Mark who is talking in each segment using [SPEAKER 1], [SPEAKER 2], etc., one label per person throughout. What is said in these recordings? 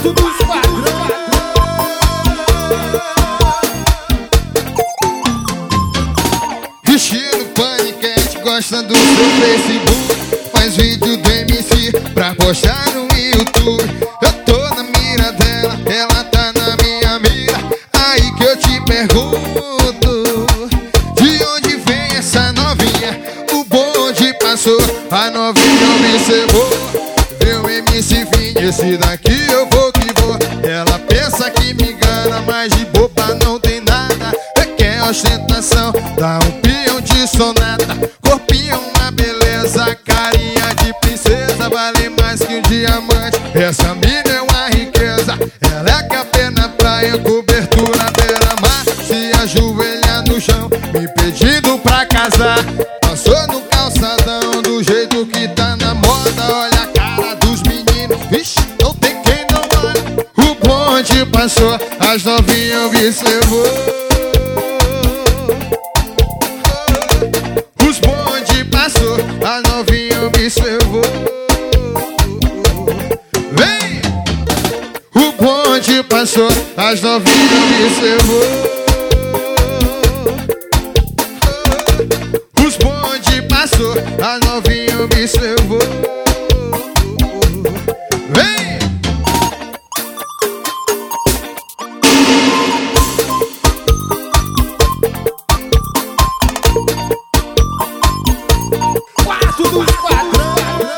[SPEAKER 1] Quarto do Esquadrão.
[SPEAKER 2] Estilo Paniquete, gosta do seu Facebook, faz vídeo do MC pra postar no YouTube. Eu tô na mira dela, ela tá na minha mira. Aí que eu te pergunto, de onde vem essa novinha? O bonde passou, a novinha observou. Meu MC Vini, esse daqui eu vou que vou. Ela pensa que me engana, mas de boba não tem nada. Quer ostentação, dá um peão de sonata. Corpinho uma beleza, carinha de princesa, vale mais que um diamante. Essa mina é uma riqueza, ela é capê na praia, cobertura beira-mar. Se ajoelha no chão, me pedindo pra casar. Passou no calçadão, do jeito que tá na moda. Olha a cara dos meninos, vixe, não tem quem não olha. O bonde passou, as novinhas observou. Os bonde passou, a novinha observou. Vem! O bonde passou, as novinhas observou. Os bonde passou, a novinha observou. Vem!
[SPEAKER 1] Quarto do Esquadrão.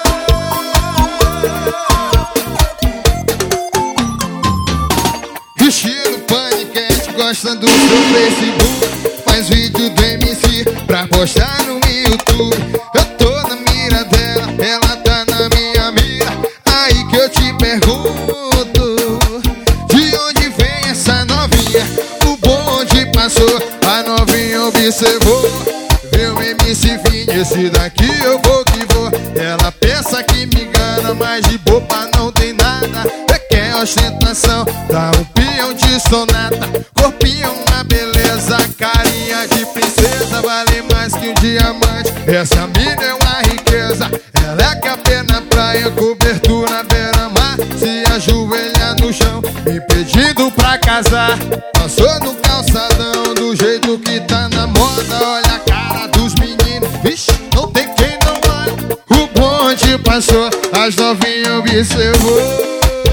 [SPEAKER 2] Estilo Paniquete, gosta do seu Facebook, faz vídeo do MC pra postar no YouTube. Eu tô na mira dela, ela tá na minha mira. Aí que eu te pergunto, de onde vem essa novinha? O bonde passou, a novinha observou. Meu MC Vini, esse daqui eu vou que vou. Ela pensa que me engana, mas de boba não tem nada. Quer ostentação, dá um peão de sonata. Corpinho uma beleza, carinha de princesa, vale mais que um diamante. Essa mina é uma riqueza, ela é capê na praia, cobertura beira-mar. Se ajoelha no chão, me pedindo pra casar. Passou no calçadão, do jeito que tá na moda. Olha a cara dos meninos, vixe, não tem quem não olha. O bonde passou, as novinhas observou.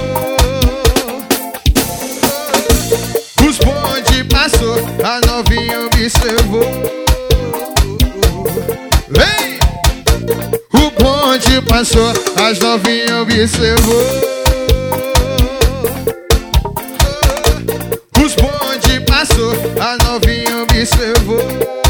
[SPEAKER 2] Os bonde passou, a novinha observou. Vem! O bonde passou, as novinhas observou. Os bonde passou, a novinha observou.